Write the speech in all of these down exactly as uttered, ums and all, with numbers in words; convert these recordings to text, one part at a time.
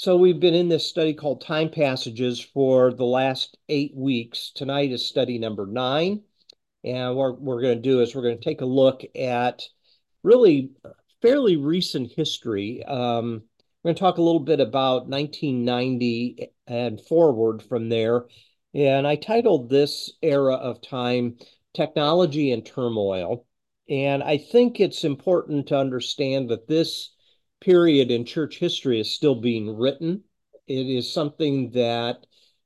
So we've been in this study called Time Passages for the last eight weeks. Tonight is study number nine. And what we're going to do is we're going to take a look at really fairly recent history. Um, we're going to talk a little bit about nineteen ninety and forward from there. And I titled this era of time Technology and Turmoil. And I think it's important to understand that this period in church history is still being written. It is something that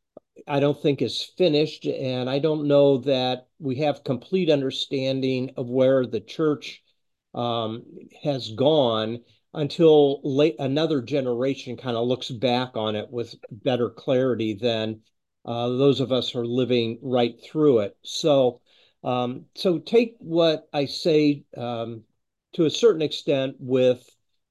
I don't think is finished, and I don't know that we have complete understanding of where the church um, has gone until late another generation kind of looks back on it with better clarity than uh, those of us who are living right through it. So, um, so take what I say um, to a certain extent with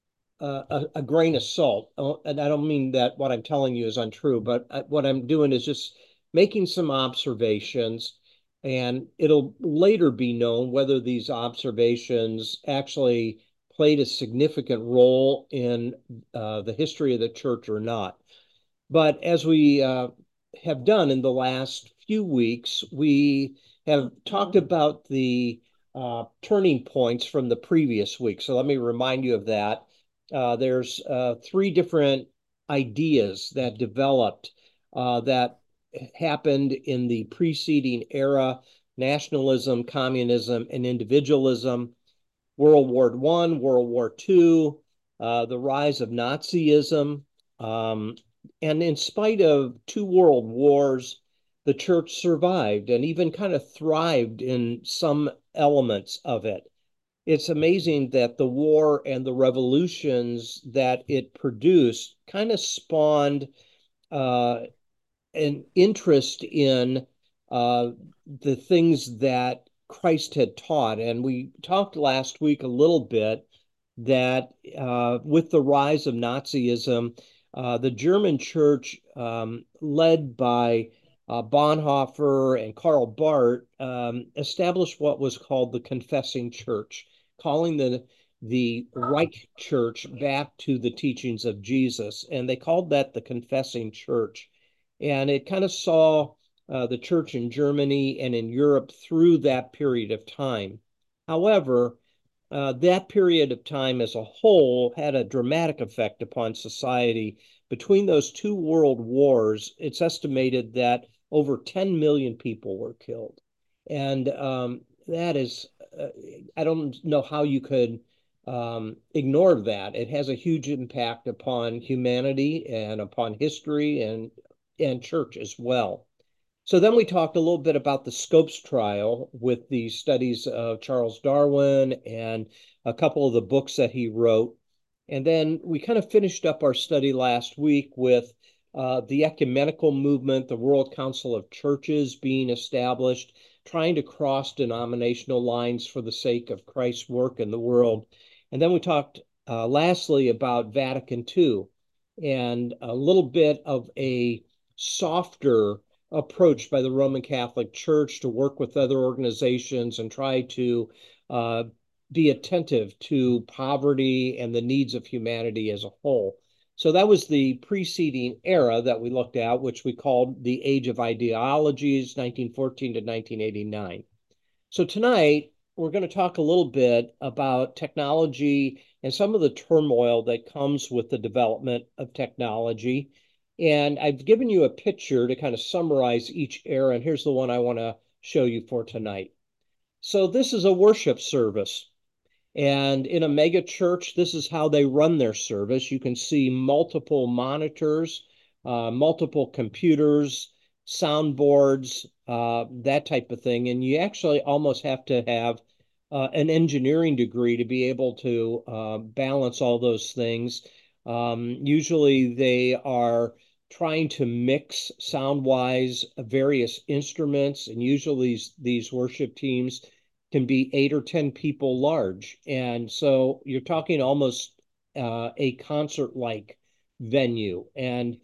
uh, a, a grain of salt. Oh, and I don't mean that what I'm telling you is untrue, but I, what I'm doing is just making some observations, and it'll later be known whether these observations actually played a significant role in uh, the history of the church or not. But as we uh, have done in the last few weeks, we have talked about the uh, turning points from the previous week. So let me remind you of that. Uh, there's uh, three different ideas that developed uh, that happened in the preceding era: nationalism, communism, and individualism. World War One, World War Two, uh, the rise of Nazism, um, and in spite of two world wars, the church survived and even kind of thrived in some elements of it. It's amazing that the war and the revolutions that it produced kind of spawned uh, an interest in uh, the things that Christ had taught. And we talked last week a little bit that uh, with the rise of Nazism, uh, the German church, um, led by uh, Bonhoeffer and Karl Barth, um, established what was called the Confessing Church, calling the the Reich Church back to the teachings of Jesus. And they called that the Confessing Church. And it kind of saw uh, the church in Germany and in Europe through that period of time. However, uh, that period of time as a whole had a dramatic effect upon society. Between those two world wars, it's estimated that over ten million people were killed. And um, that is, uh, I don't know how you could um, ignore that. It has a huge impact upon humanity and upon history and and church as well. So then we talked a little bit about the Scopes trial with the studies of Charles Darwin and a couple of the books that he wrote. And then we kind of finished up our study last week with uh, the ecumenical movement, the World Council of Churches being established, trying to cross denominational lines for the sake of Christ's work in the world. And then we talked uh, lastly about Vatican two and a little bit of a softer approach by the Roman Catholic Church to work with other organizations and try to uh, be attentive to poverty and the needs of humanity as a whole. So that was the preceding era that we looked at, which we called the Age of Ideologies, nineteen fourteen to nineteen eighty-nine. So tonight, we're going to talk a little bit about technology and some of the turmoil that comes with the development of technology. And I've given you a picture to kind of summarize each era, and here's the one I want to show you for tonight. So this is a worship service. And in a mega church, this is how they run their service. You can see multiple monitors, uh, multiple computers, soundboards, uh, that type of thing. And you actually almost have to have uh, an engineering degree to be able to uh, balance all those things. Um, usually they are trying to mix sound-wise various instruments, and usually these, these worship teams can be eight or ten people large. And so you're talking almost uh, a concert-like venue. And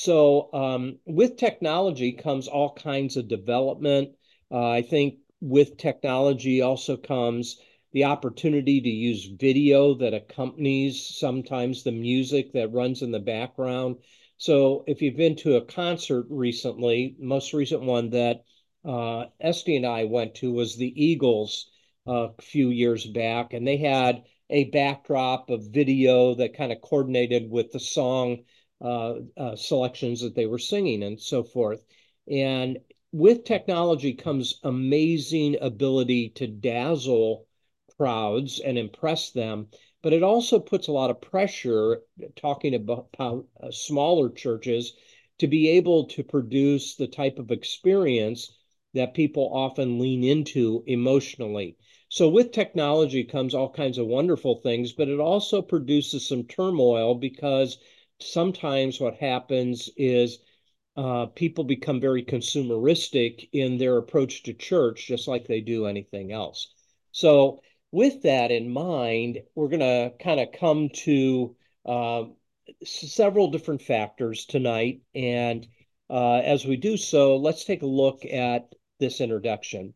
so um, with technology comes all kinds of development. Uh, I think with technology also comes the opportunity to use video that accompanies sometimes the music that runs in the background. So if you've been to a concert recently, most recent one that uh, Esty and I went to was the Eagles uh, a few years back, and they had a backdrop of video that kind of coordinated with the song uh, uh, selections that they were singing and so forth. And with technology comes amazing ability to dazzle crowds and impress them, but it also puts a lot of pressure, talking about uh, smaller churches, to be able to produce the type of experience that people often lean into emotionally. So with technology comes all kinds of wonderful things, but it also produces some turmoil because sometimes what happens is uh, people become very consumeristic in their approach to church, just like they do anything else. So, with that in mind, we're going to kind of come to uh, several different factors tonight. And uh, as we do so, let's take a look at this introduction.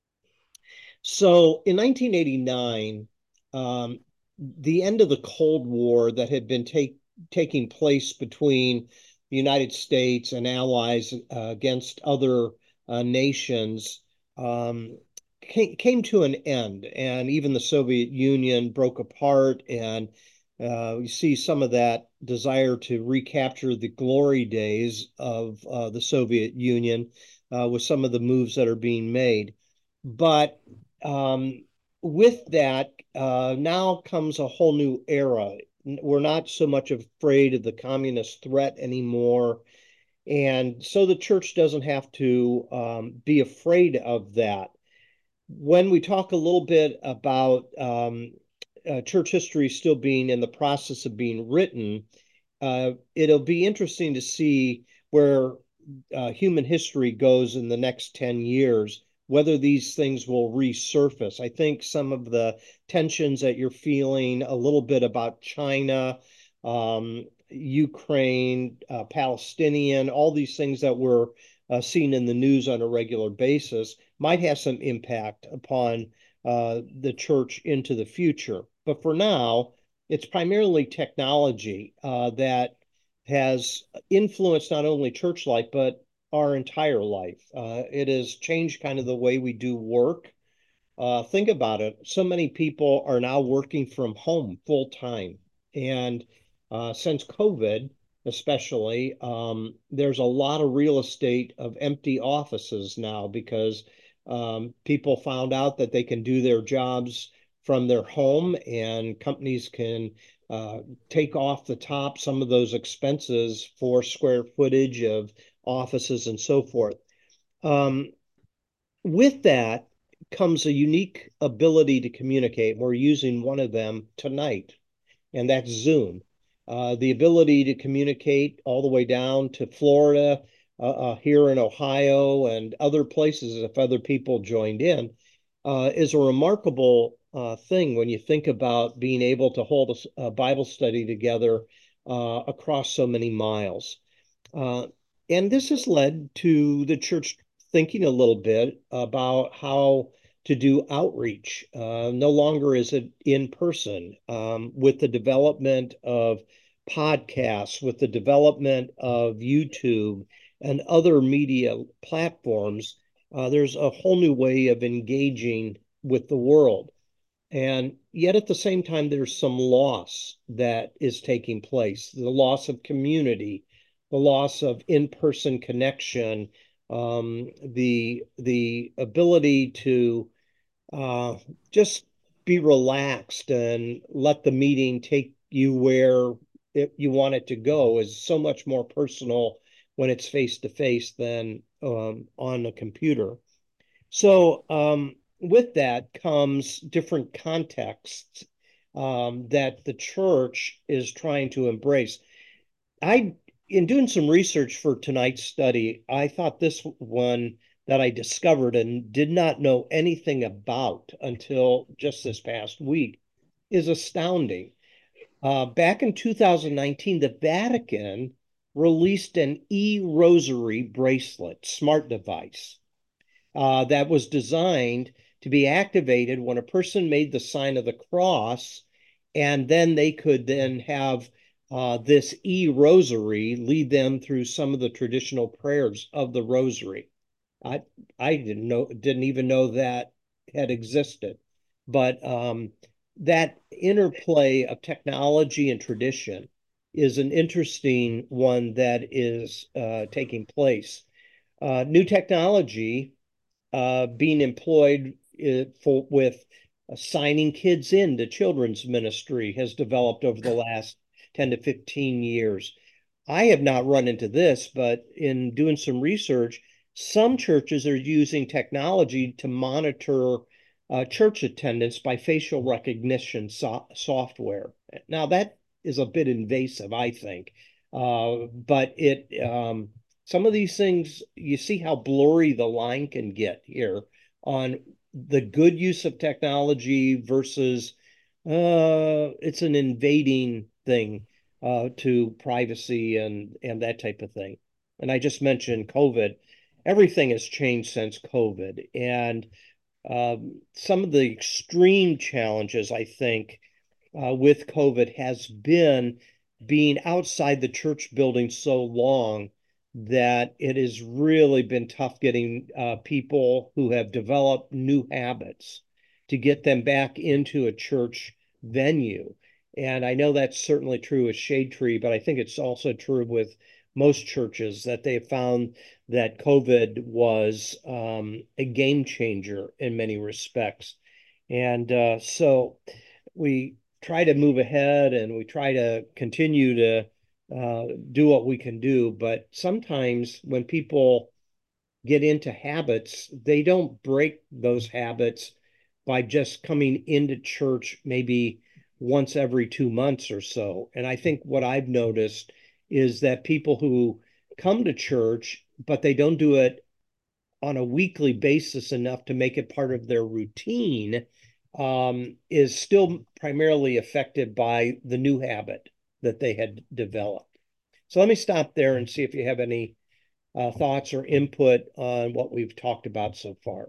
So, in nineteen eighty-nine, um, the end of the Cold War that had been take, taking place between the United States and allies uh, against other uh, nations um, came, came to an end, and even the Soviet Union broke apart. And uh, you see some of that desire to recapture the glory days of uh, the Soviet Union uh, with some of the moves that are being made. But um, with that, uh, now comes a whole new era. We're not so much afraid of the communist threat anymore. And so the church doesn't have to um, be afraid of that. When we talk a little bit about um, uh, church history still being in the process of being written, uh, it'll be interesting to see where uh, human history goes in the next ten years, whether these things will resurface. I think some of the tensions that you're feeling a little bit about China, um, Ukraine, uh, Palestinian, all these things that we're uh, seeing in the news on a regular basis might have some impact upon uh, the church into the future. But for now, it's primarily technology uh, that has influenced not only church life, but our entire life. Uh, it has changed kind of the way we do work. Uh, think about it. So many people are now working from home full time. And uh, since COVID, especially, um, there's a lot of real estate of empty offices now because um, people found out that they can do their jobs from their home, and companies can uh, take off the top some of those expenses for square footage of offices and so forth. Um, with that comes a unique ability to communicate. We're using one of them tonight, and that's Zoom. Uh, the ability to communicate all the way down to Florida, uh, uh, here in Ohio, and other places, if other people joined in, uh, is a remarkable uh, thing when you think about being able to hold a, a Bible study together uh, across so many miles. Uh, and this has led to the church thinking a little bit about how to do outreach. Uh, no longer is it in person. Um, with the development of podcasts, with the development of YouTube and other media platforms, uh, there's a whole new way of engaging with the world. And yet at the same time, there's some loss that is taking place, the loss of community, the loss of in-person connection, um, the the ability to uh, just be relaxed and let the meeting take you where it, you want it to go is so much more personal when it's face to face than um, on a computer. So, um, with that comes different contexts um, that the church is trying to embrace. I, in doing some research for tonight's study, I thought this one that I discovered and did not know anything about until just this past week is astounding. Uh, back in two thousand nineteen, the Vatican released an e-rosary bracelet, smart device uh, that was designed to be activated when a person made the sign of the cross, and then they could then have uh, this e-rosary lead them through some of the traditional prayers of the rosary. I I didn't know didn't even know that had existed, but um, that interplay of technology and tradition is an interesting one that is uh, taking place. Uh, new technology uh, being employed uh, for with uh, signing kids into children's ministry has developed over the last ten to fifteen years. I have not run into this, but in doing some research, some churches are using technology to monitor uh, church attendance by facial recognition so software. Now, that is a bit invasive, I think, uh, but it um, some of these things, you see how blurry the line can get here on the good use of technology versus uh, it's an invading thing uh, to privacy and and that type of thing. And I just mentioned COVID. Everything has changed since COVID, and um, some of the extreme challenges, I think, uh, with COVID has been being outside the church building so long that it has really been tough getting uh, people who have developed new habits to get them back into a church venue. And I know that's certainly true with Shade Tree, but I think it's also true with most churches that they have found that COVID was um, a game changer in many respects. And uh, so we try to move ahead and we try to continue to uh, do what we can do. But sometimes when people get into habits, they don't break those habits by just coming into church maybe once every two months or so. And I think what I've noticed is that people who come to church, but they don't do it on a weekly basis enough to make it part of their routine, um, is still primarily affected by the new habit that they had developed. So let me stop there and see if you have any uh, thoughts or input on what we've talked about so far.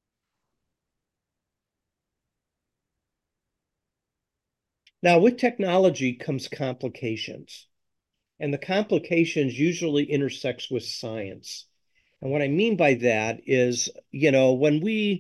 Now, with technology comes complications, and the complications usually intersects with science. And what I mean by that is, you know, when we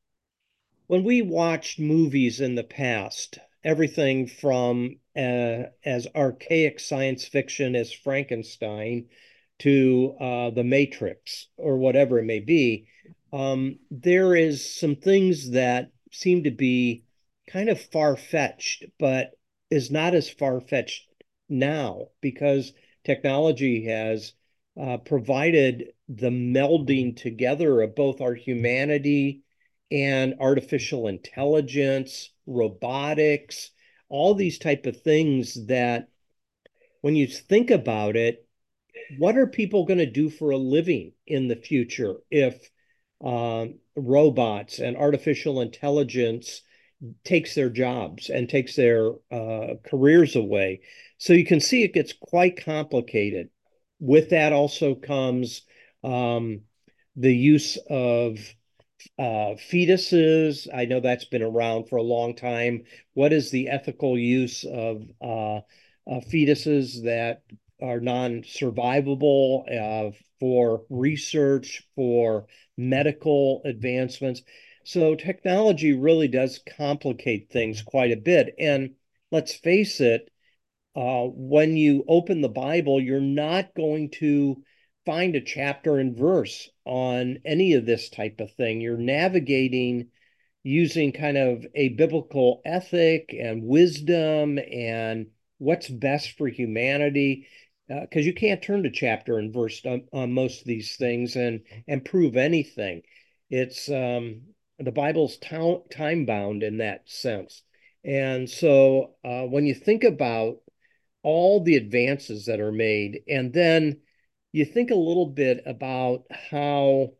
when we watched movies in the past, everything from uh, as archaic science fiction as Frankenstein to uh, The Matrix or whatever it may be, um, there is some things that seem to be kind of far-fetched, but is not as far-fetched now because technology has uh, provided the melding together of both our humanity and artificial intelligence, robotics, all these type of things that when you think about it, what are people going to do for a living in the future if um, robots and artificial intelligence takes their jobs and takes their uh, careers away? So you can see it gets quite complicated. With that also comes um, the use of uh, fetuses. I know that's been around for a long time. What is the ethical use of uh, uh, fetuses that are non-survivable uh, for research, for medical advancements? So technology really does complicate things quite a bit. And let's face it, uh, when you open the Bible, you're not going to find a chapter and verse on any of this type of thing. You're navigating using kind of a biblical ethic and wisdom and what's best for humanity. Because uh, you can't turn to chapter and verse on, on most of these things and and prove anything. It's um, the Bible's time bound in that sense. And so uh, when you think about all the advances that are made. And then you think a little bit about how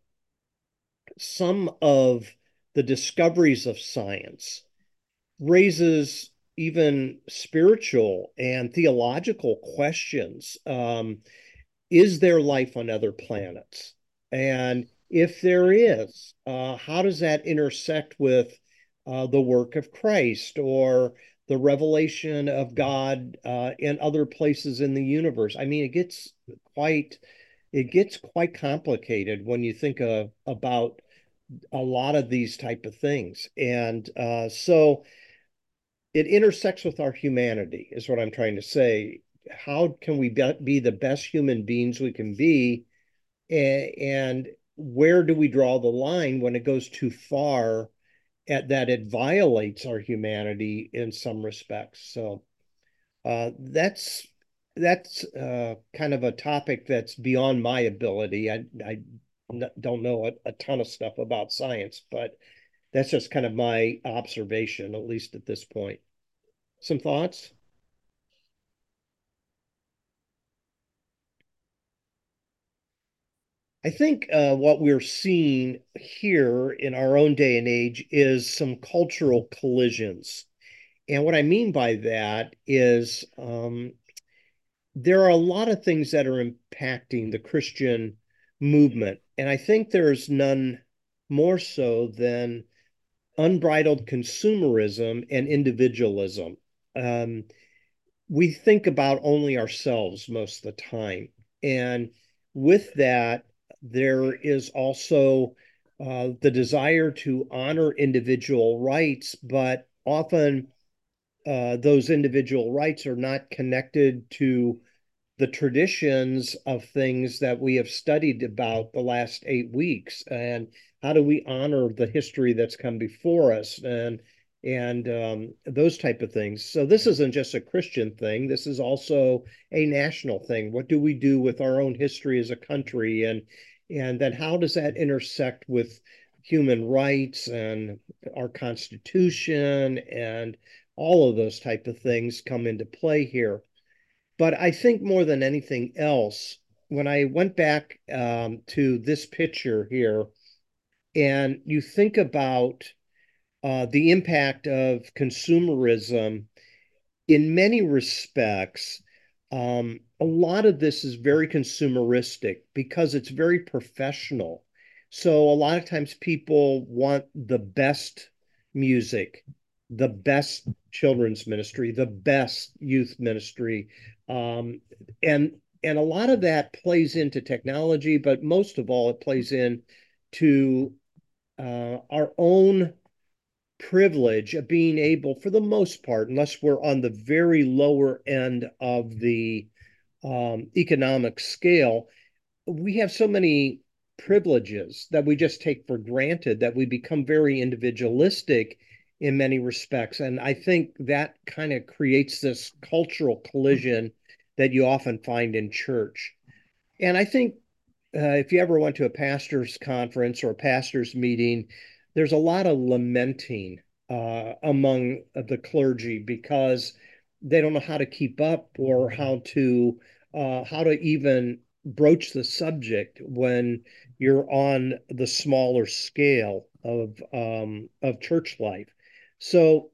some of the discoveries of science raises even spiritual and theological questions. Um, is there life on other planets? And If there is, uh, how does that intersect with uh, the work of Christ or the revelation of God uh, in other places in the universe? I mean, it gets quite it gets quite complicated when you think of, about a lot of these type of things, and uh, so it intersects with our humanity, is what I'm trying to say. How can we be, be the best human beings we can be? And where do we draw the line when it goes too far at that it violates our humanity in some respects? So uh, that's that's uh, kind of a topic that's beyond my ability. I, I don't know a, a ton of stuff about science, but that's just kind of my observation, at least at this point. Some thoughts? I think uh, what we're seeing here in our own day and age is some cultural collisions. And what I mean by that is um, there are a lot of things that are impacting the Christian movement. And I think there's none more so than unbridled consumerism and individualism. Um, we think about only ourselves most of the time. And with that, there is also uh, the desire to honor individual rights, but often uh, those individual rights are not connected to the traditions of things that we have studied about the last eight weeks, and how do we honor the history that's come before us, and and um, those type of things. So this isn't just a Christian thing. This is also a national thing. What do we do with our own history as a country, and and then how does that intersect with human rights and our Constitution, and all of those type of things come into play here. But I think more than anything else, when I went back um, to this picture here, and you think about uh, the impact of consumerism in many respects, um, a lot of this is very consumeristic because it's very professional. So a lot of times people want the best music, the best children's ministry, the best youth ministry, um, and and a lot of that plays into technology, but most of all, it plays in to uh, our own privilege of being able, for the most part, unless we're on the very lower end of the um, economic scale, we have so many privileges that we just take for granted that we become very individualistic in many respects. And I think that kind of creates this cultural collision that you often find in church. And I think uh, if you ever went to a pastor's conference or a pastor's meeting, there's a lot of lamenting uh, among the clergy because they don't know how to keep up or how to uh, how to even broach the subject when you're on the smaller scale of um, of church life. So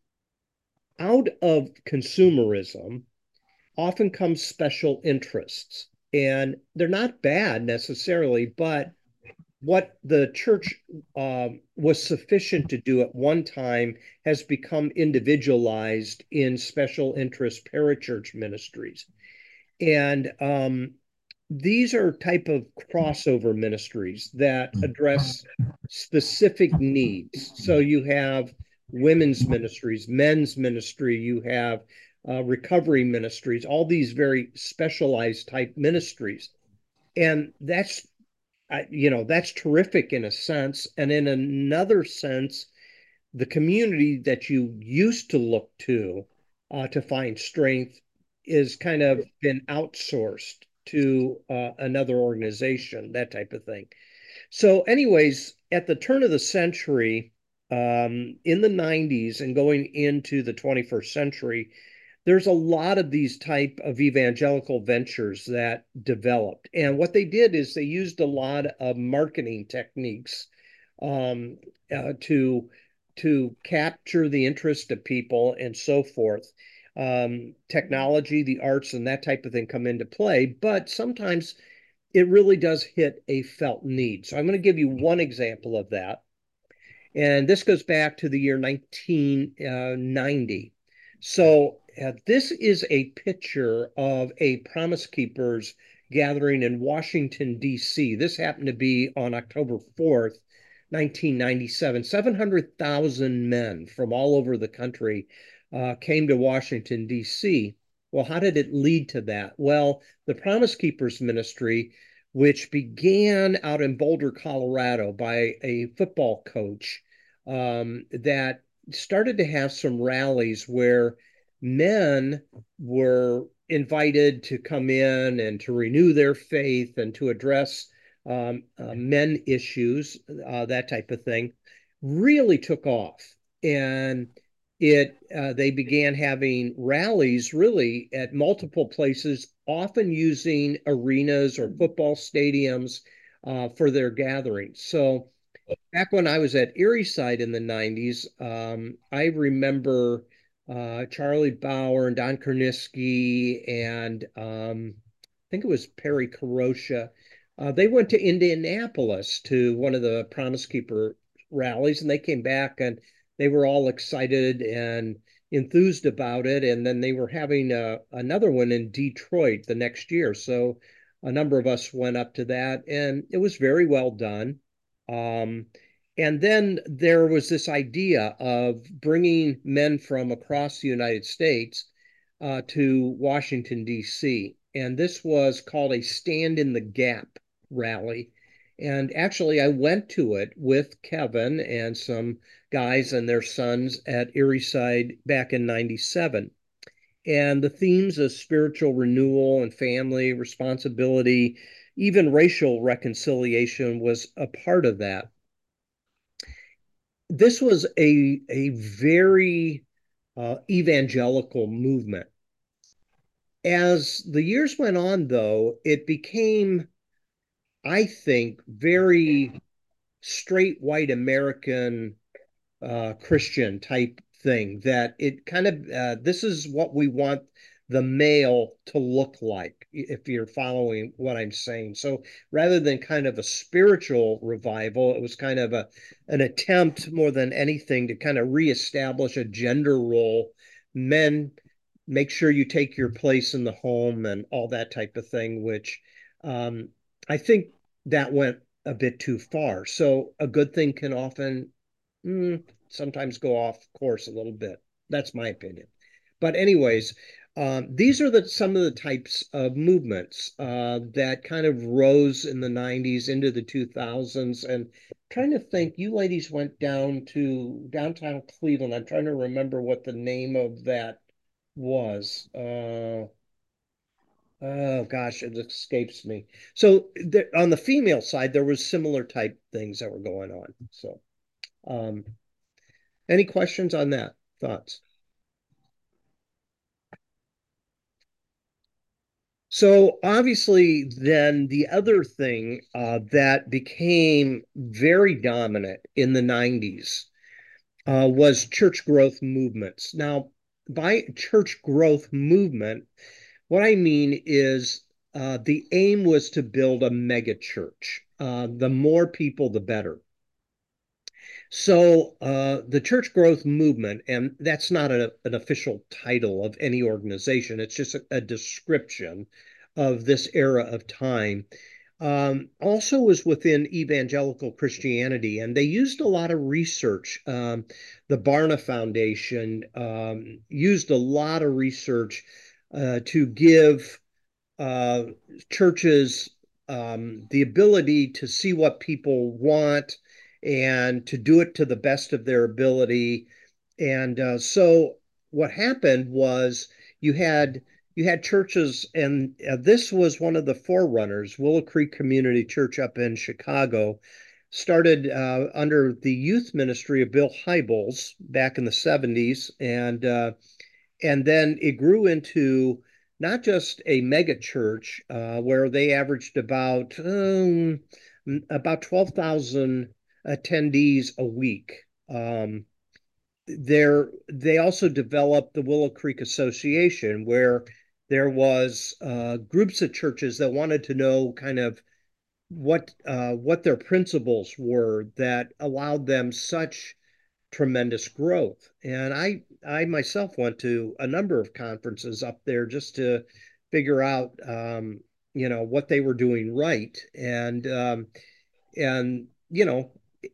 out of consumerism often comes special interests, and they're not bad necessarily, but what the church um, was sufficient to do at one time has become individualized in special interest parachurch ministries. And um, these are type of crossover ministries that address specific needs. So you have women's ministries, men's ministry, you have uh, recovery ministries, all these very specialized type ministries. And that's, uh, you know, that's terrific in a sense. And in another sense, the community that you used to look to uh, to find strength is kind of been outsourced to uh, another organization, that type of thing. So, anyways, at the turn of the century, um, in the nineties and going into the twenty-first century, there's a lot of these type of evangelical ventures that developed. And what they did is they used a lot of marketing techniques um, uh, to to capture the interest of people and so forth. Um, technology, the arts, and that type of thing come into play, but sometimes it really does hit a felt need. So I'm going to give you one example of that. And this goes back to the year nineteen ninety. So uh, this is a picture of a Promise Keepers gathering in Washington, D C. This happened to be on October fourth, nineteen ninety-seven. seven hundred thousand men from all over the country uh, came to Washington, D C. Well, how did it lead to that? Well, the Promise Keepers Ministry, which began out in Boulder, Colorado, by a football coach um, that started to have some rallies where men were invited to come in and to renew their faith and to address um, uh, men issues, uh, that type of thing, really took off. And it uh, they began having rallies really at multiple places, often using arenas or football stadiums uh, for their gatherings. So back when I was at Erieside in the nineties, um, I remember uh, Charlie Bauer and Don Kerniski and um, I think it was Perry Caroscia. Uh, they went to Indianapolis to one of the Promise Keeper rallies, and they came back and they were all excited and enthused about it. And then they were having a, another one in Detroit the next year. So a number of us went up to that, and it was very well done. Um, and then there was this idea of bringing men from across the United States uh, to Washington, D C. And this was called a Stand in the Gap rally. And actually, I went to it with Kevin and some guys and their sons at Erieside back in ninety-seven. And the themes of spiritual renewal and family responsibility, even racial reconciliation was a part of that. This was a, a very uh, evangelical movement. As the years went on, though, it became, I think, very straight white American uh, Christian type thing that it kind of uh, this is what we want the male to look like, if you're following what I'm saying. So rather than kind of a spiritual revival, it was kind of a an attempt more than anything to kind of reestablish a gender role. Men, make sure you take your place in the home and all that type of thing, which um, I think that went a bit too far. So a good thing can often mm, sometimes go off course a little bit. That's my opinion. But anyways, um, these are the some of the types of movements uh, that kind of rose in the nineties into the two thousands. And trying to think, you ladies went down to downtown Cleveland. I'm trying to remember what the name of that was. Uh, oh gosh, it escapes me. So there, on the female side, there was similar type things that were going on. So um, any questions on that? Thoughts? So obviously, then the other thing uh, that became very dominant in the nineties uh, was church growth movements. Now, by church growth movement, what I mean is uh, the aim was to build a mega church. Uh, the more people, the better. So uh, the church growth movement, and that's not a, an official title of any organization, it's just a, a description of this era of time, um, also was within evangelical Christianity. And they used a lot of research. Um, the Barna Foundation um, used a lot of research uh, to give uh, churches um, the ability to see what people want and to do it to the best of their ability. And uh, so what happened was you had you had churches, and uh, this was one of the forerunners. Willow Creek Community Church up in Chicago started uh, under the youth ministry of Bill Hybels back in the seventies, and uh, and then it grew into not just a mega church uh, where they averaged about um, about twelve thousand attendees a week. Um, there, they also developed the Willow Creek Association, where There was uh, groups of churches that wanted to know kind of what uh, what their principles were that allowed them such tremendous growth. And I I myself went to a number of conferences up there just to figure out um, you know what they were doing right. And um, and you know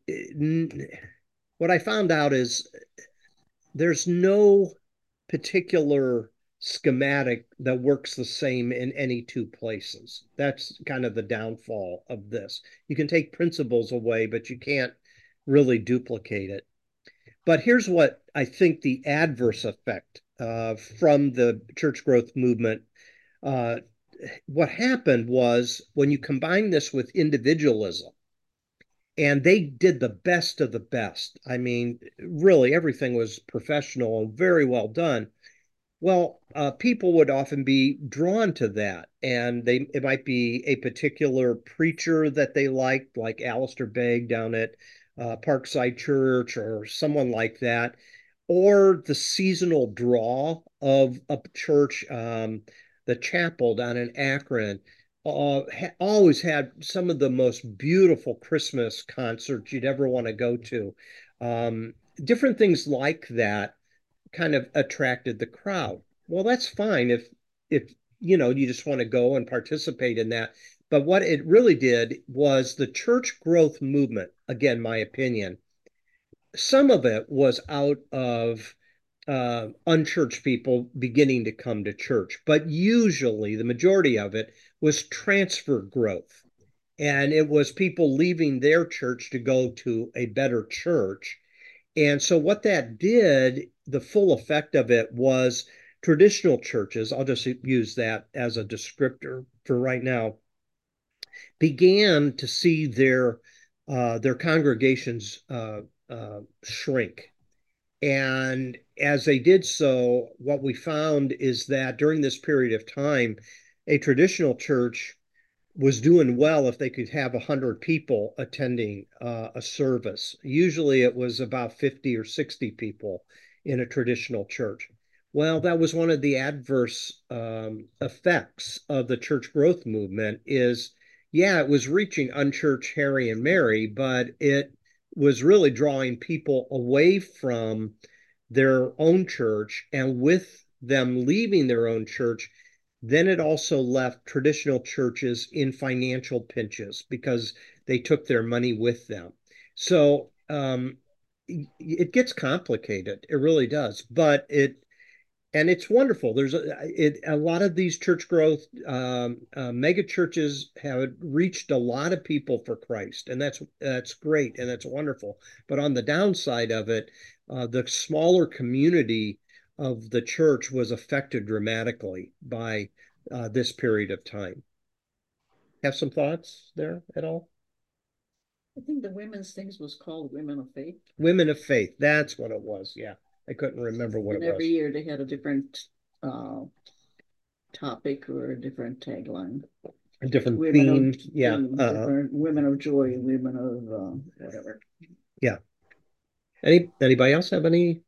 what I found out is there's no particular schematic that works the same in any two places. That's kind of the downfall of this. You can take principles away, but you can't really duplicate it. But here's what I think the adverse effect uh, from the church growth movement. Uh, what happened was when you combine this with individualism, and they did the best of the best. I mean, really, everything was professional and very well done. Well, uh, people would often be drawn to that, and they it might be a particular preacher that they liked, like Alistair Begg down at uh, Parkside Church, or someone like that, or the seasonal draw of a church, um, the chapel down in Akron. Uh, ha always had some of the most beautiful Christmas concerts you'd ever want to go to. Um, different things like that kind of attracted the crowd. Well, that's fine if if you know you just want to go and participate in that. But what it really did was the church growth movement, again, my opinion, some of it was out of uh, unchurched people beginning to come to church, but usually the majority of it was transfer growth. And it was people leaving their church to go to a better church. And so what that did, the full effect of it was traditional churches, I'll just use that as a descriptor for right now, began to see their uh, their congregations uh, uh, shrink. And as they did so, what we found is that during this period of time, a traditional church was doing well if they could have one hundred people attending uh, a service. Usually it was about fifty or sixty people in a traditional church. Well, that was one of the adverse um, effects of the church growth movement is, yeah, it was reaching unchurched Harry and Mary, but it was really drawing people away from their own church, and with them leaving their own church, then it also left traditional churches in financial pinches because they took their money with them. So um, it gets complicated. It really does. But it and it's wonderful. There's a, it, a lot of these church growth um, uh, mega churches have reached a lot of people for Christ, and that's that's great and that's wonderful. But on the downside of it, uh, the smaller community of the church was affected dramatically by uh, this period of time. Have some thoughts there at all? I think the women's things was called Women of Faith. Women of Faith, that's what it was. Yeah, I couldn't remember what And it every was. year they had a different uh, topic or a different tagline. A different Women of theme. Yeah. theme, Uh, different women of joy, women of uh, whatever. yeah. Any anybody else have any?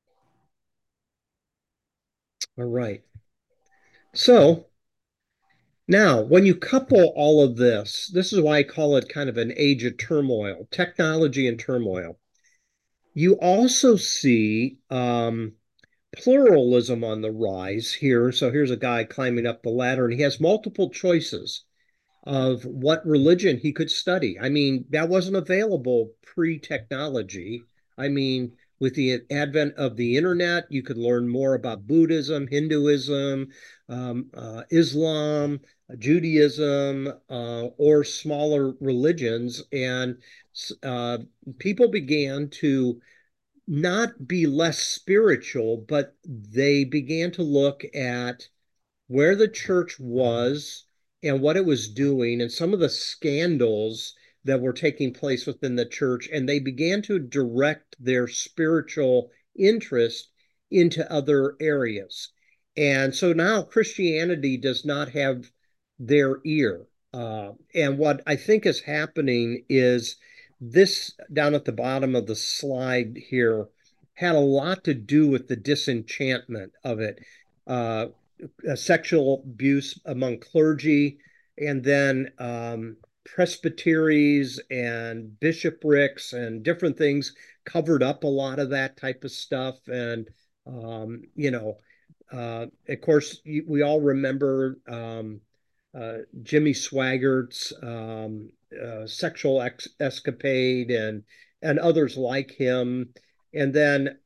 All right. So now, when you couple all of this, this is why I call it kind of an age of turmoil, technology and turmoil. You also see um, pluralism on the rise here. So here's a guy climbing up the ladder, and he has multiple choices of what religion he could study. I mean, that wasn't available pre-technology. I mean, with the advent of the internet, you could learn more about Buddhism, Hinduism, um, uh, Islam, Judaism, uh, or smaller religions. And uh, people began to not be less spiritual, but they began to look at where the church was and what it was doing and some of the scandals that were taking place within the church. And they began to direct their spiritual interest into other areas. And so now Christianity does not have their ear. Uh, and what I think is happening is this down at the bottom of the slide here had a lot to do with the disenchantment of it. Uh, uh, sexual abuse among clergy, and then um, presbyteries and bishoprics and different things covered up a lot of that type of stuff. And, um, you know, uh, of course, we all remember um, uh, Jimmy Swaggart's um, uh, sexual ex escapade and and others like him. And then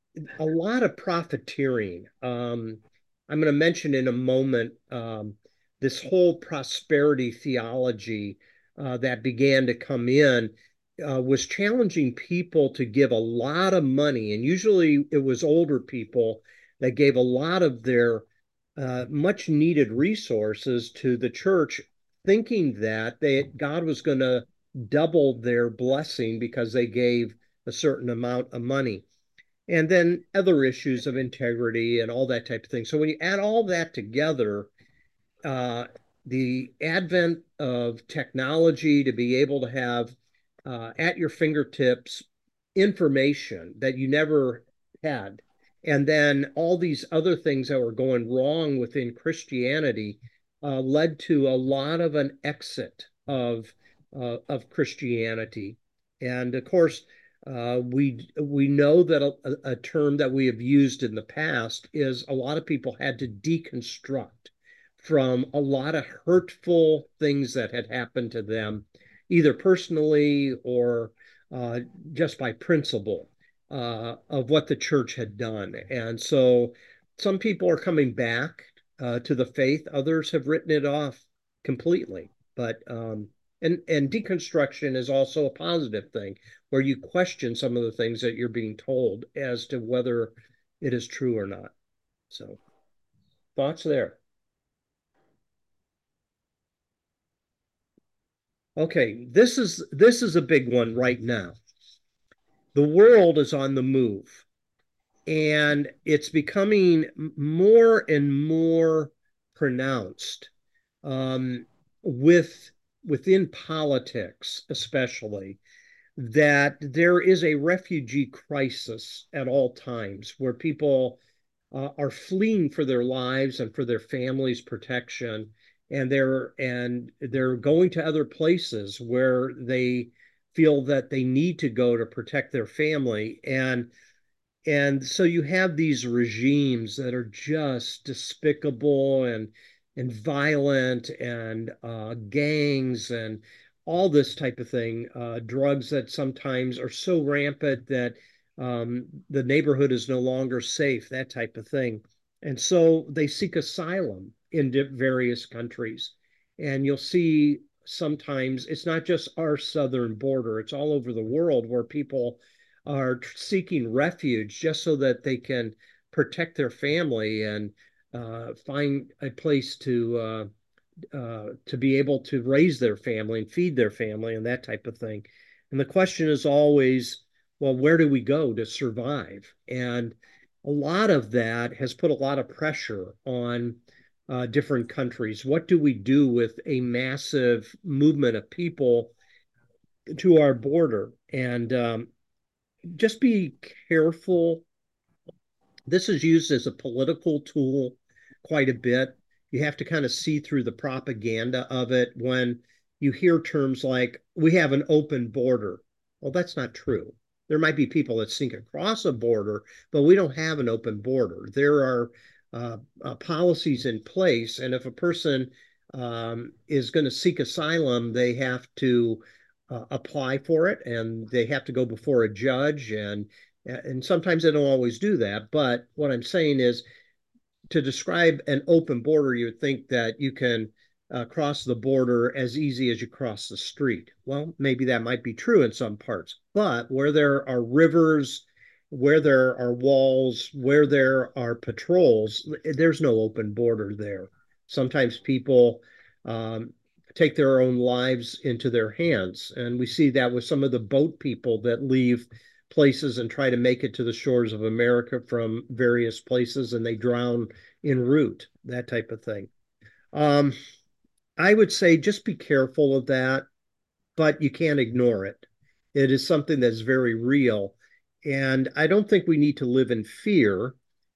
a lot of profiteering. Um, I'm going to mention in a moment um, this whole prosperity theology uh, that began to come in uh, was challenging people to give a lot of money. And usually it was older people that gave a lot of their uh, much needed resources to the church, thinking that they, God was going to double their blessing because they gave a certain amount of money, and then other issues of integrity and all that type of thing. So when you add all that together, uh, the advent of technology to be able to have uh, at your fingertips information that you never had, and then all these other things that were going wrong within Christianity uh, led to a lot of an exit of uh, of Christianity. And of course, uh, we we know that a, a term that we have used in the past is a lot of people had to deconstruct from a lot of hurtful things that had happened to them, either personally or uh, just by principle uh, of what the church had done. And so some people are coming back uh, to the faith, others have written it off completely. But um, and and deconstruction is also a positive thing, where you question some of the things that you're being told as to whether it is true or not. So thoughts there. Okay, this is this is a big one right now. The world is on the move, and it's becoming more and more pronounced um, with within politics, especially, that there is a refugee crisis at all times where people uh, are fleeing for their lives and for their families' protection, and they're and they're going to other places where they feel that they need to go to protect their family. And and so you have these regimes that are just despicable and and violent, and uh, gangs and all this type of thing. Uh, drugs that sometimes are so rampant that um, the neighborhood is no longer safe, that type of thing. And so they seek asylum in various countries. And you'll see sometimes it's not just our southern border, it's all over the world where people are seeking refuge just so that they can protect their family and uh, find a place to uh, uh, to be able to raise their family and feed their family and that type of thing. And the question is always, well, where do we go to survive? And a lot of that has put a lot of pressure on uh, different countries. What do we do with a massive movement of people to our border? And um, just be careful. This is used as a political tool quite a bit. You have to kind of see through the propaganda of it when you hear terms like, we have an open border. Well, that's not true. There might be people that sneak across a border, but we don't have an open border. There are uh, uh, policies in place, and if a person um, is going to seek asylum, they have to uh, apply for it, and they have to go before a judge, and and sometimes they don't always do that. But what I'm saying is, to describe an open border, you would think that you can uh, cross the border as easy as you cross the street. Well, maybe that might be true in some parts, but where there are rivers, where there are walls, where there are patrols, there's no open border there. Sometimes people um, take their own lives into their hands. And we see that with some of the boat people that leave places and try to make it to the shores of America from various places, and they drown en route, that type of thing. Um, I would say just be careful of that, but you can't ignore it. It is something that's very real. And I don't think we need to live in fear.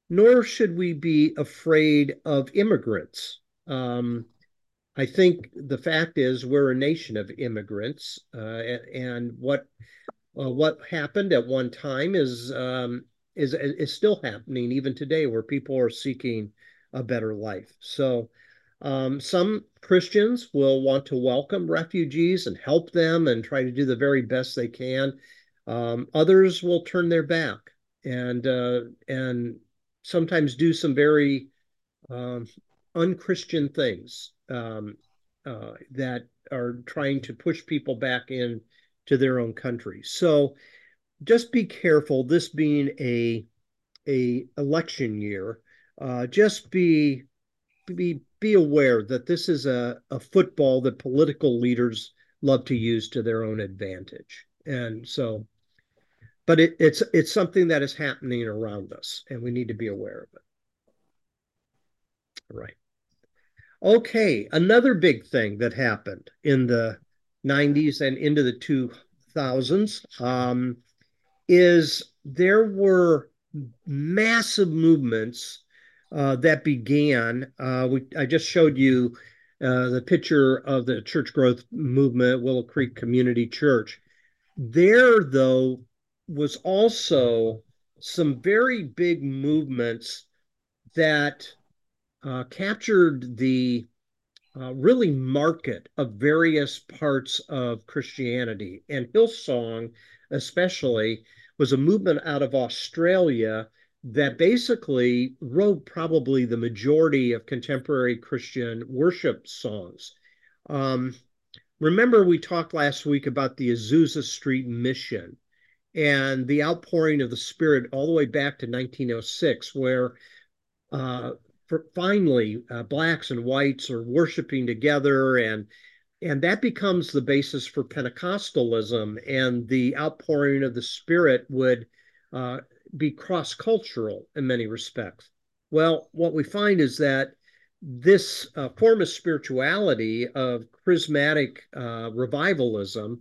nor should we be afraid of immigrants. Um, I think the fact is we're a nation of immigrants, uh, and what uh, what happened at one time is um, is is still happening even today, where people are seeking a better life. So, um, some Christians will want to welcome refugees and help them and try to do the very best they can. Um, others will turn their back and uh, and sometimes do some very um, unchristian things um, uh, that are trying to push people back in to their own country. So just be careful. This being a a election year, uh, just be be be aware that this is a, a football that political leaders love to use to their own advantage. And so, but it, it's it's something that is happening around us, and we need to be aware of it. Right. Okay, another big thing that happened in the nineties and into the two thousands um, is there were massive movements uh, that began. Uh, we, I just showed you uh, the picture of the church growth movement, Willow Creek Community Church. There, though, was also some very big movements that uh, captured the uh, really market of various parts of Christianity. And Hillsong, especially, was a movement out of Australia that basically wrote probably the majority of contemporary Christian worship songs. Um, remember, we talked last week about the Azusa Street Mission and the outpouring of the Spirit all the way back to nineteen oh six, where uh, for finally uh, blacks and whites are worshiping together, and and that becomes the basis for Pentecostalism, and the outpouring of the Spirit would uh, be cross-cultural in many respects. Well, what we find is that this uh, form of spirituality of charismatic uh, revivalism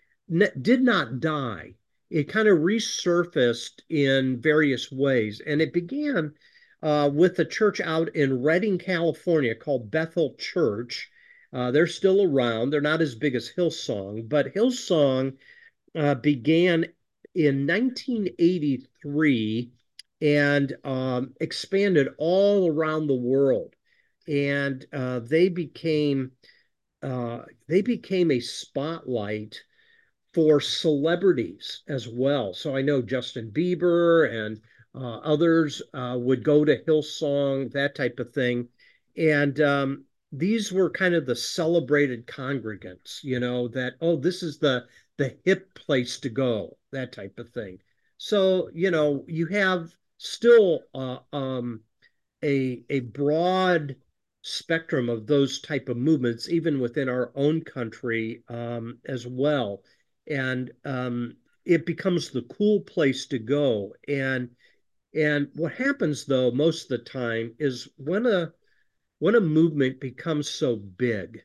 did not die. It kind of resurfaced in various ways. And it began uh, with a church out in Redding, California called Bethel Church. Uh, they're still around. They're not as big as Hillsong, but Hillsong uh, began in nineteen eighty-three and um, expanded all around the world. And uh, they became uh, they became a spotlight for celebrities as well. So I know Justin Bieber and uh, others uh, would go to Hillsong, that type of thing. And um, these were kind of the celebrated congregants, you know, that, oh, this is the the hip place to go, that type of thing. So, you know, you have still uh, um, a a broad spectrum of those type of movements, even within our own country um, as well. And um, it becomes the cool place to go. And and what happens though most of the time is when a when a movement becomes so big,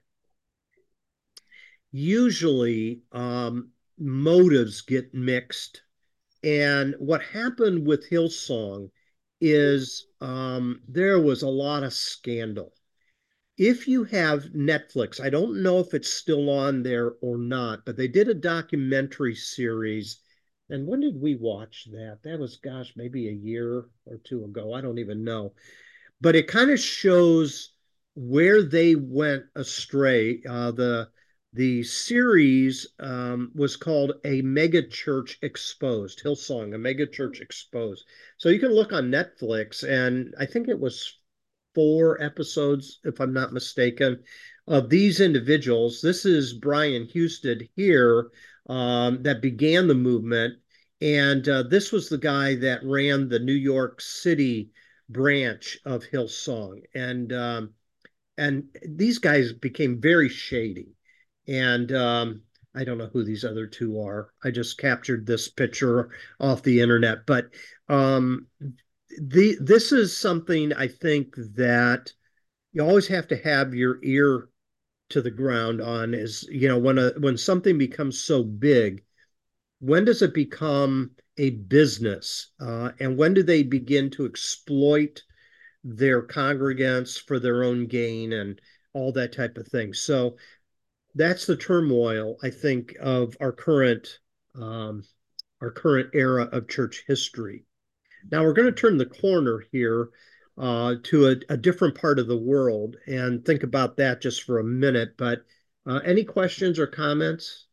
usually um, motives get mixed. And what happened with Hillsong is um, there was a lot of scandal. If you have Netflix, I don't know if it's still on there or not, but they did a documentary series. And when did we watch that? That was, gosh, maybe a year or two ago. I don't even know. But it kind of shows where they went astray. Uh, the the series um, was called A Mega Church Exposed, Hillsong, A Mega Church Exposed. So you can look on Netflix, and I think it was four episodes, if I'm not mistaken, of these individuals. This is Brian Houston here um, that began the movement. And uh, this was the guy that ran the New York City branch of Hillsong. And um, and these guys became very shady. And um, I don't know who these other two are. I just captured this picture off the internet. But um, the this is something I think that you always have to have your ear to the ground on is, you know, when a when something becomes so big, when does it become a business? Uh, and when do they begin to exploit their congregants for their own gain and all that type of thing? So that's the turmoil, I think, of our current um, our current era of church history. Now we're going to turn the corner here uh, to a, a different part of the world and think about that just for a minute. But uh, any questions or comments?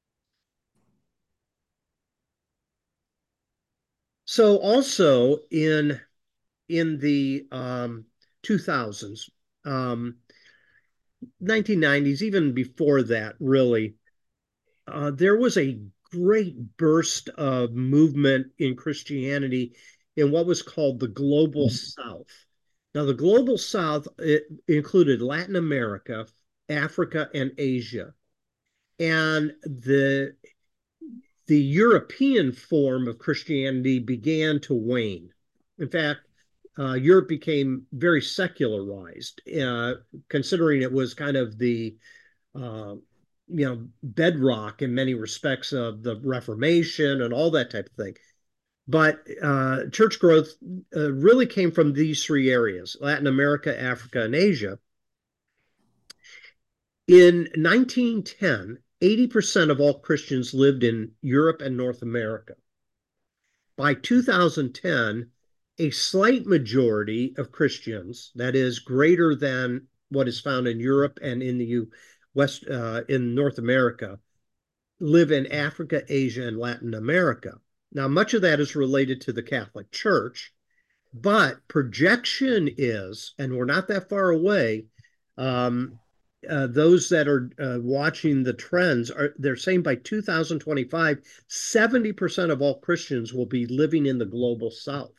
So also in in the um, two thousands, um, nineteen nineties, even before that, really, uh, there was a great burst of movement in Christianity in what was called the Global South. Now, the Global South it included Latin America, Africa, and Asia. And the the European form of Christianity began to wane. In fact, uh, Europe became very secularized, uh, considering it was kind of the uh, you know bedrock in many respects of the Reformation and all that type of thing. But uh, church growth uh, really came from these three areas: Latin America, Africa, and Asia. In nineteen ten, eighty percent of all Christians lived in Europe and North America. By two thousand ten, a slight majority of Christians, that is greater than what is found in Europe and in the U West uh, in North America, live in Africa, Asia, and Latin America. Now, much of that is related to the Catholic Church, but projection is, and we're not that far away. Um, uh, those that are uh, watching the trends are they're saying by two thousand twenty-five, seventy percent of all Christians will be living in the global south.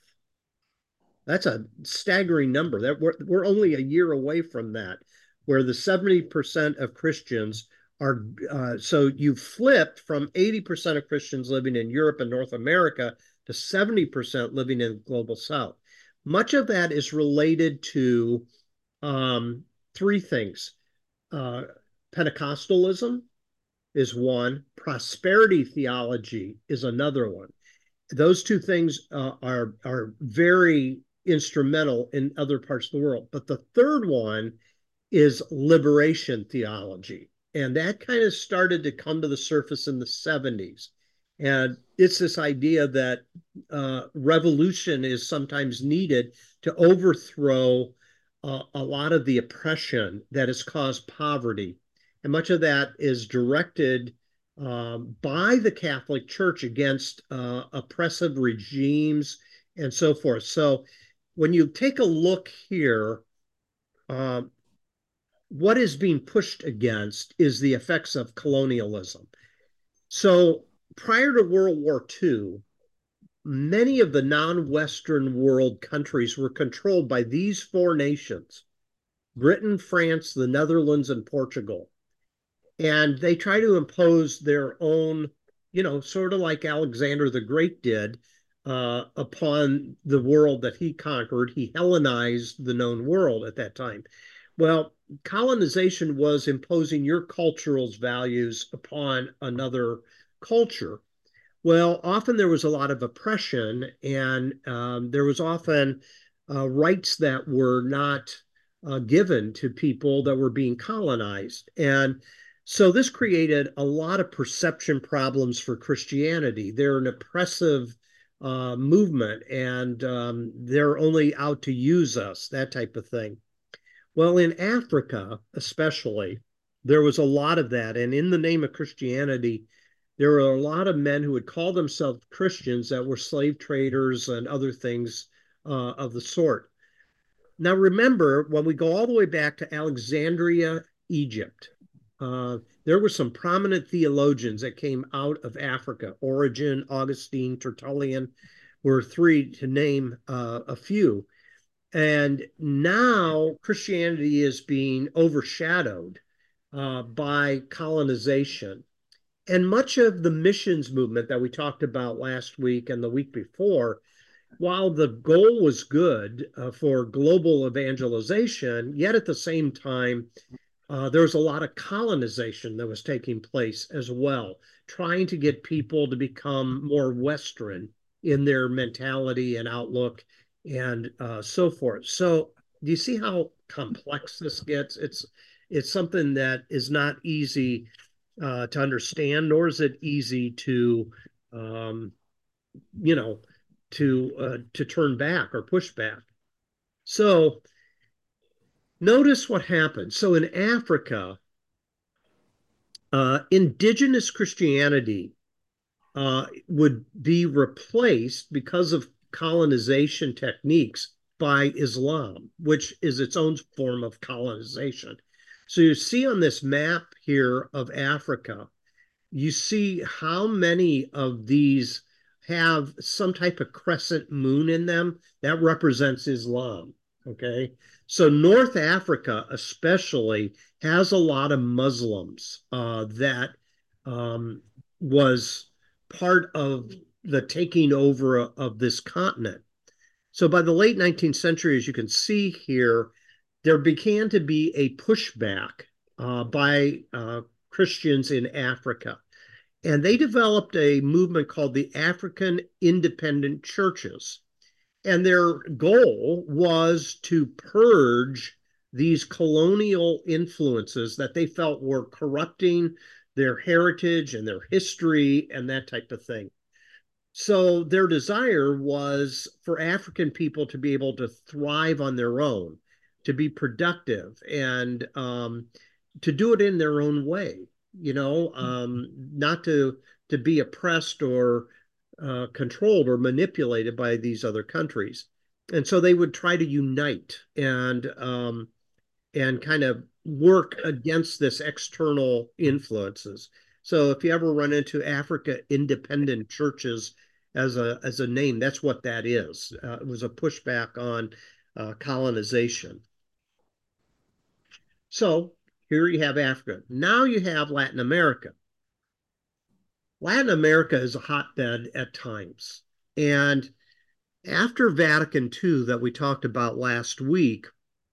That's a staggering number. That we're, we're only a year away from that, where the seventy percent of Christians are. Uh, so you flipped from eighty percent of Christians living in Europe and North America to seventy percent living in the global south. Much of that is related to um, three things. Uh, Pentecostalism is one, prosperity theology is another one. Those two things uh, are, are very instrumental in other parts of the world. But the third one is liberation theology. And that kind of started to come to the surface in the seventies. And it's this idea that uh, revolution is sometimes needed to overthrow uh, a lot of the oppression that has caused poverty. And much of that is directed um, by the Catholic Church against uh, oppressive regimes and so forth. So when you take a look here, um, what is being pushed against is the effects of colonialism. So prior to World War Two, many of the non-Western world countries were controlled by these four nations: Britain, France, the Netherlands, and Portugal. And they try to impose their own, you know, sort of like Alexander the Great did uh, upon the world that he conquered. He Hellenized the known world at that time. Well, colonization was imposing your cultural values upon another culture. Well, often there was a lot of oppression, and um, there was often uh, rights that were not uh, given to people that were being colonized. And so this created a lot of perception problems for Christianity. They're an oppressive uh, movement, and um, they're only out to use us, that type of thing. Well, in Africa, especially, there was a lot of that. And in the name of Christianity, there were a lot of men who would call themselves Christians that were slave traders and other things uh, of the sort. Now, remember, when we go all the way back to Alexandria, Egypt, uh, there were some prominent theologians that came out of Africa. Origen, Augustine, Tertullian were three to name uh, a few. And now Christianity is being overshadowed uh, by colonization. And much of the missions movement that we talked about last week and the week before, while the goal was good uh, for global evangelization, yet at the same time, uh, there was a lot of colonization that was taking place as well, trying to get people to become more Western. in their mentality and outlook and uh, so forth. So do you see how complex this gets? It's it's something that is not easy uh, to understand, nor is it easy to, um, you know, to uh, to turn back or push back. So notice what happened. So in Africa, uh, indigenous Christianity uh, would be replaced because of colonization techniques by Islam, which is its own form of colonization. So you see on this map here of Africa, you see how many of these have some type of crescent moon in them. That represents Islam. Okay. So North Africa, especially, has a lot of Muslims uh, that um, was part of the taking over of this continent. So by the late nineteenth century, as you can see here, there began to be a pushback uh, by uh, Christians in Africa. And they developed a movement called the African Independent Churches. And their goal was to purge these colonial influences that they felt were corrupting their heritage and their history and that type of thing. So their desire was for African people to be able to thrive on their own, to be productive, and um, to do it in their own way. You know, um, not to to be oppressed or uh, controlled or manipulated by these other countries. And so they would try to unite and um, and kind of work against this external influences. So if you ever run into Africa Independent Churches as a as a name, that's what that is. Uh, it was a pushback on uh, colonization. So here you have Africa. Now you have Latin America. Latin America is a hotbed at times. And after Vatican two that we talked about last week,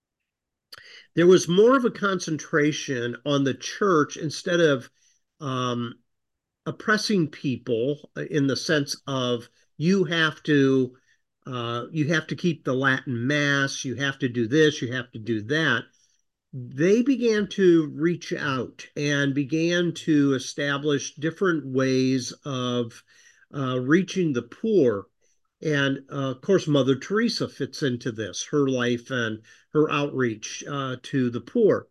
there was more of a concentration on the church instead of um, oppressing people in the sense of you have to uh, you have to keep the Latin Mass, you have to do this, you have to do that. They began to reach out and began to establish different ways of uh, reaching the poor. And uh, of course, Mother Teresa fits into this, her life and her outreach uh, to the poor.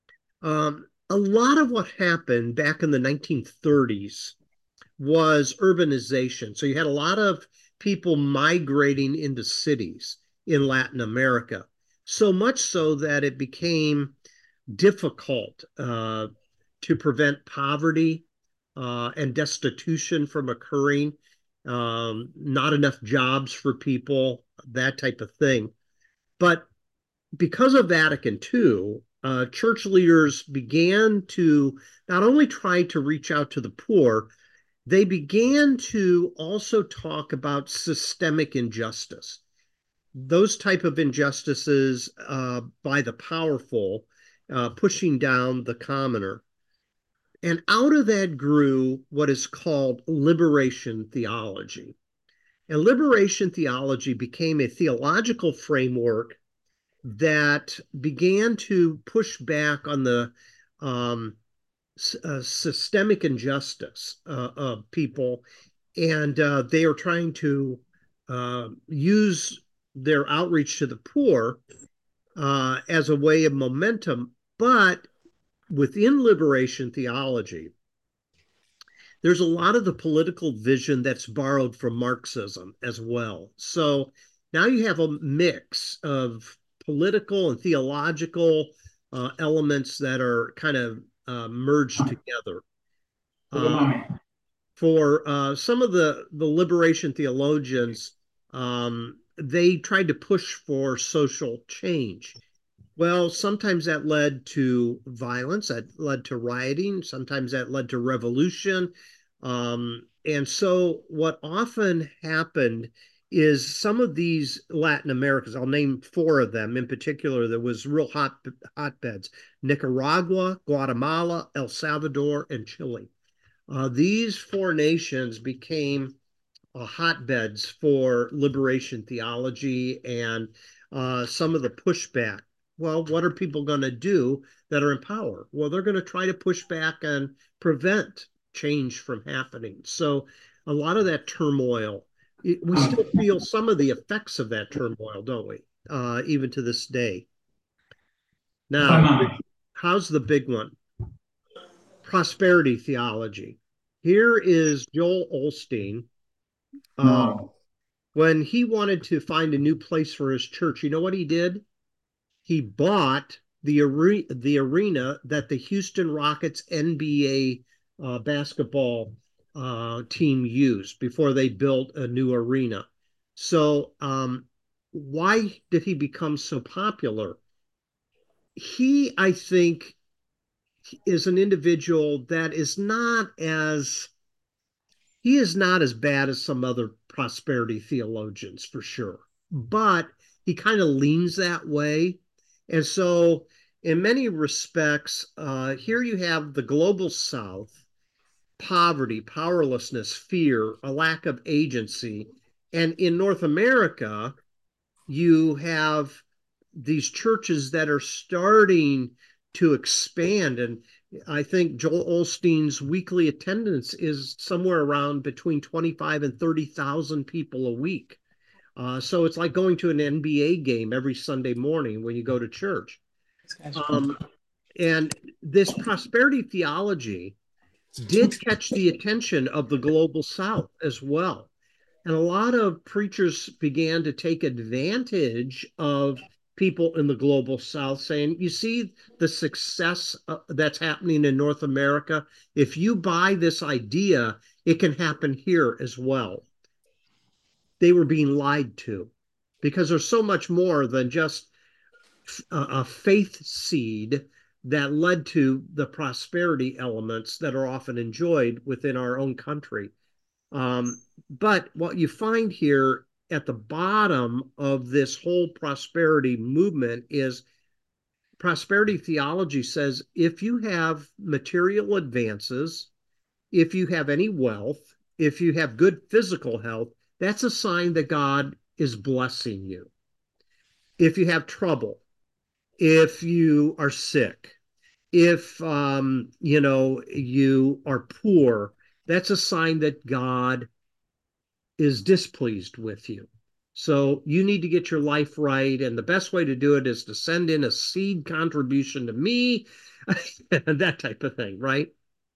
Um, a lot of what happened back in the nineteen thirties was urbanization. So you had a lot of people migrating into cities in Latin America, so much so that it became difficult uh, to prevent poverty uh, and destitution from occurring, um, not enough jobs for people, that type of thing. But because of Vatican two, uh, church leaders began to not only try to reach out to the poor, they began to also talk about systemic injustice. Those type of injustices uh, by the powerful, uh, pushing down the commoner. And out of that grew what is called liberation theology. And liberation theology became a theological framework that began to push back on the um, uh, systemic injustice uh, of people. And uh, they are trying to uh, use their outreach to the poor uh, as a way of momentum. But within liberation theology, there's a lot of the political vision that's borrowed from Marxism as well. So now you have a mix of political and theological uh, elements that are kind of uh, merged together. Uh, for uh, some of the, the liberation theologians, um, they tried to push for social change. Well, sometimes that led to violence, that led to rioting, sometimes that led to revolution. Um, and so, what often happened is some of these Latin Americans, I'll name four of them in particular, that was real hot hotbeds: Nicaragua, Guatemala, El Salvador, and Chile. Uh, these four nations became uh, hotbeds for liberation theology and uh, some of the pushback. Well, what are people going to do that are in power? Well, they're going to try to push back and prevent change from happening. So a lot of that turmoil, we still feel some of the effects of that turmoil, don't we? Uh, even to this day. Now, how's the big one? Prosperity theology. Here is Joel Osteen. Uh, No. when he wanted to find a new place for his church, you know what he did? He bought the arena, the arena that the Houston Rockets N B A uh, basketball uh, team used before they built a new arena. So, um, why did he become so popular? He, I think, is an individual that is not as he is not as bad as some other prosperity theologians for sure, but he kind of leans that way. And so, in many respects, uh, here you have the global South, poverty, powerlessness, fear, a lack of agency. And in North America, you have these churches that are starting to expand. And I think Joel Osteen's weekly attendance is somewhere around between twenty-five and thirty thousand people a week. Uh, so it's like going to an N B A game every Sunday morning when you go to church. Um, and this prosperity theology did catch the attention of the global South as well. And a lot of preachers began to take advantage of people in the global South saying, you see the success uh, that's happening in North America? If you buy this idea, it can happen here as well. They were being lied to because there's so much more than just a, a faith seed that led to the prosperity elements that are often enjoyed within our own country. Um, but what you find here at the bottom of this whole prosperity movement is prosperity theology says if you have material advances, if you have any wealth, if you have good physical health, that's a sign that God is blessing you. If you have trouble, if you are sick, if um, you know you are poor, that's a sign that God is displeased with you. So you need to get your life right. And the best way to do it is to send in a seed contribution to me, that type of thing, right?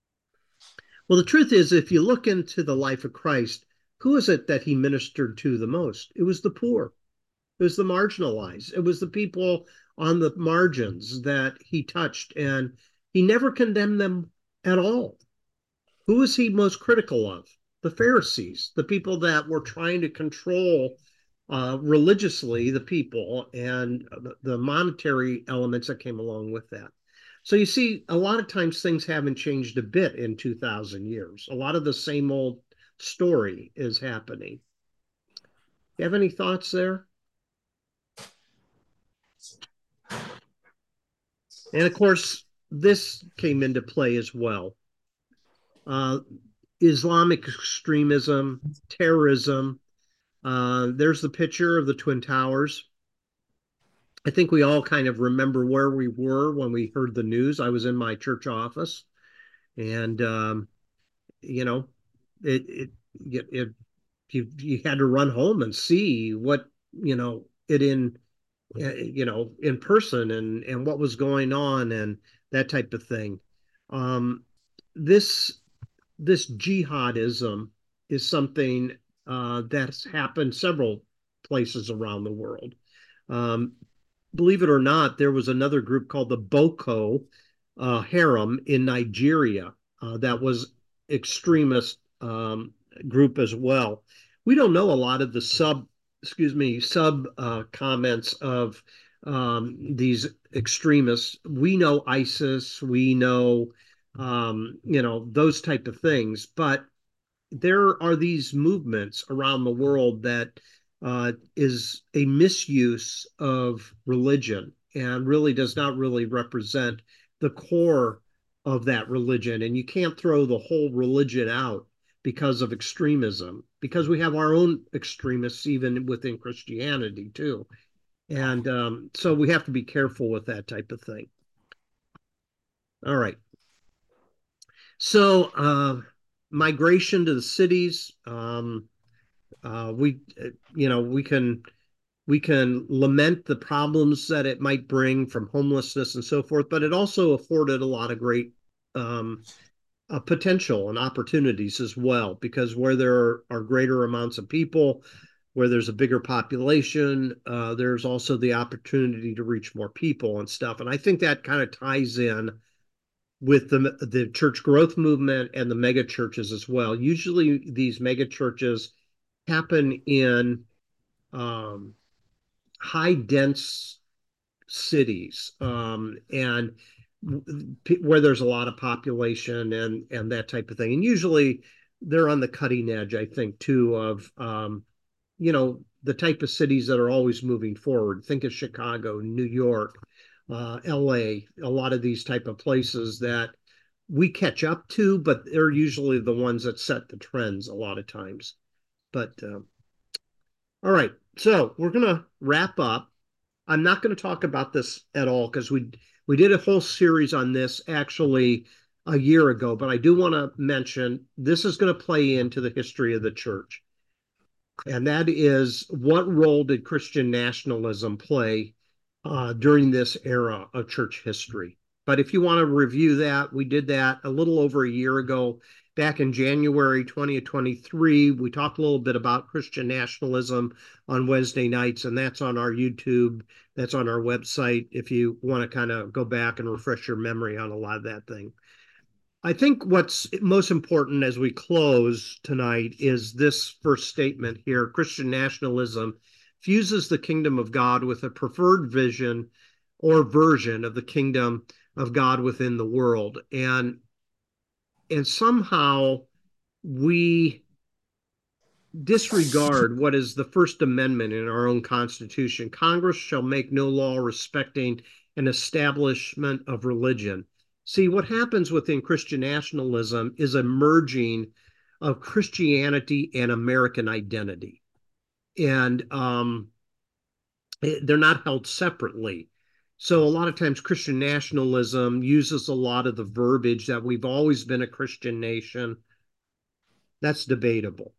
Well, the truth is, if you look into the life of Christ, who is it that he ministered to the most? It was the poor. It was the marginalized. It was the people on the margins that he touched. And he never condemned them at all. Who was he most critical of? The Pharisees, the people that were trying to control uh, religiously the people and the monetary elements that came along with that. So you see, a lot of times things haven't changed a bit in two thousand years. A lot of the same old story is happening. You have any thoughts there? And of course, this came into play as well. Uh, Islamic extremism, terrorism. Uh, there's the picture of the Twin Towers. I think we all kind of remember where we were when we heard the news. I was in my church office, and um, you know, it it it, it you you had to run home and see what you know it in uh, you know in person and and what was going on and that type of thing. Um, this this jihadism is something uh, that's happened several places around the world. Um, Believe it or not, there was another group called the Boko uh, Haram in Nigeria uh, that was extremist um, group as well. We don't know a lot of the sub, excuse me, sub uh, comments of um, these extremists. We know ISIS, we know, um, you know, those type of things, but there are these movements around the world that uh, is a misuse of religion and really does not really represent the core of that religion. And you can't throw the whole religion out because of extremism. because we have our own extremists even within Christianity too. And um, so we have to be careful with that type of thing. All right. So uh, migration to the cities, um, uh, we, you know, we can we can lament the problems that it might bring from homelessness and so forth, but it also afforded a lot of great um, uh, potential and opportunities as well, because where there are greater amounts of people, where there's a bigger population, uh, there's also the opportunity to reach more people and stuff. And I think that kind of ties in with the the church growth movement and the mega churches as well. Usually, these mega churches happen in um, high dense cities, um, and where there's a lot of population and and that type of thing. And usually they're on the cutting edge, I think, too, of um, you know, the type of cities that are always moving forward. Think of Chicago, New York, uh, L A, a lot of these type of places that we catch up to, but they're usually the ones that set the trends a lot of times. But uh, all right, so we're gonna wrap up. I'm not going to talk about this at all because we we did a whole series on this actually a year ago, but I do want to mention this is going to play into the history of the church. And that is, what role did Christian nationalism play uh, during this era of church history? But if you want to review that, we did that a little over a year ago. Back in January twenty twenty-three, we talked a little bit about Christian nationalism on Wednesday nights, and that's on our YouTube, that's on our website, if you want to kind of go back and refresh your memory on a lot of that thing. I think what's most important as we close tonight is this first statement here. Christian nationalism fuses the kingdom of God with a preferred vision or version of the kingdom of God within the world. And, and somehow we disregard what is the First Amendment in our own Constitution. Congress shall make no law respecting an establishment of religion. See, what happens within Christian nationalism is a merging of Christianity and American identity. And um, they're not held separately. So a lot of times Christian nationalism uses a lot of the verbiage that we've always been a Christian nation. That's debatable.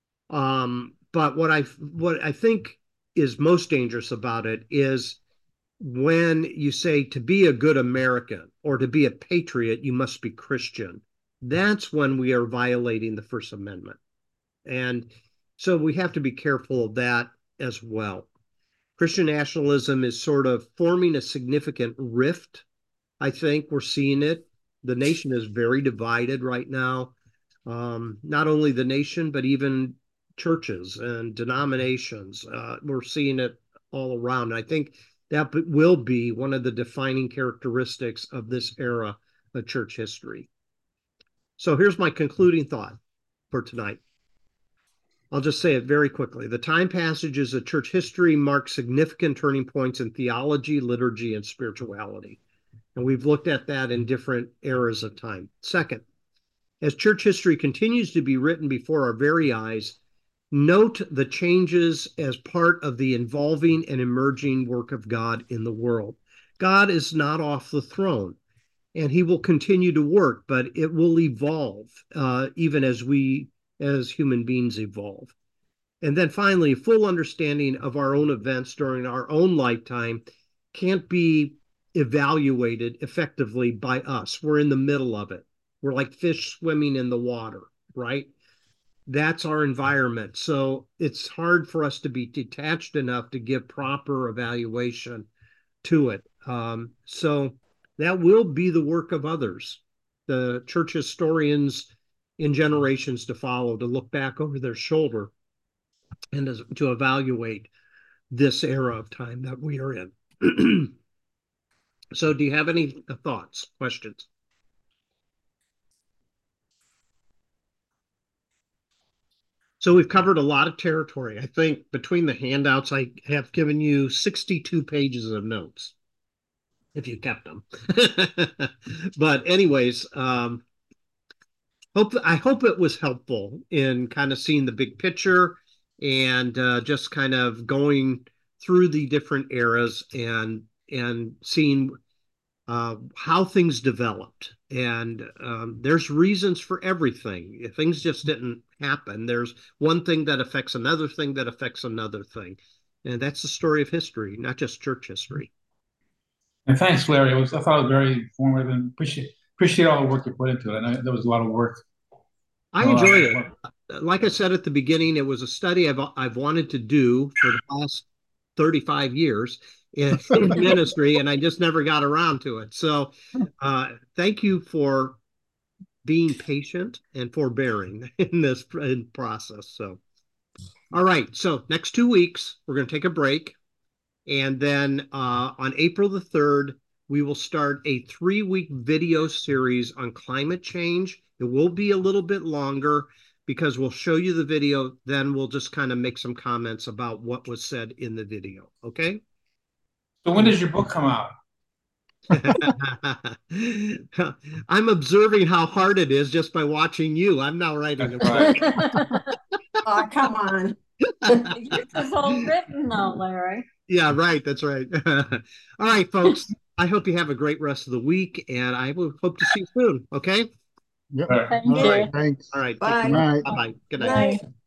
Um, but what I what I think is most dangerous about it is when you say to be a good American or to be a patriot, you must be Christian. That's when we are violating the First Amendment. And so we have to be careful of that as well. Christian nationalism is sort of forming a significant rift. I think we're seeing it. The nation is very divided right now. Um, not only the nation, but even churches and denominations. Uh, we're seeing it all around. And I think that will be one of the defining characteristics of this era of church history. So here's my concluding thought for tonight. I'll just say it very quickly. The time passages of church history mark significant turning points in theology, liturgy, and spirituality. And we've looked at that in different eras of time. Second, as church history continues to be written before our very eyes, note the changes as part of the evolving and emerging work of God in the world. God is not off the throne, and he will continue to work, but it will evolve uh, even as we, as human beings, evolve. And then finally, full understanding of our own events during our own lifetime can't be evaluated effectively by us. We're in the middle of it. We're like fish swimming in the water, right? That's our environment. So it's hard for us to be detached enough to give proper evaluation to it. Um, so that will be the work of others, the church historians in generations to follow, to look back over their shoulder and to, to evaluate this era of time that we are in. So do you have any thoughts, questions? So we've covered a lot of territory. I think between the handouts, I have given you sixty-two pages of notes, if you kept them. But anyways, um, hope I hope it was helpful in kind of seeing the big picture and uh, just kind of going through the different eras and and seeing uh, how things developed. And um, there's reasons for everything. Things just didn't happen. There's one thing that affects another thing that affects another thing. And that's the story of history, not just church history. And thanks, Larry. It was, I thought it was very informative and appreciate appreciate all the work you put into it. I know there was a lot of work. I enjoyed it. Like I said at the beginning, it was a study I've I've wanted to do for the past thirty-five years in ministry, and I just never got around to it. So uh, thank you for being patient and forbearing in this process. So, all right. So next two weeks, we're going to take a break. And then uh, on April the third, we will start a three-week video series on climate change. It will be a little bit longer because we'll show you the video. Then we'll just kind of make some comments about what was said in the video. Okay? So when does your book come out? I'm observing how hard it is just by watching you. I'm now writing a book. Oh, come on. This is all written though, Larry. Yeah, right. That's right. All right, folks. I hope you have a great rest of the week, and I will hope to see you soon. Okay? Yep. Thank All you. right. Thanks. All right. Bye. Good night. Bye-bye. Good Good night. night.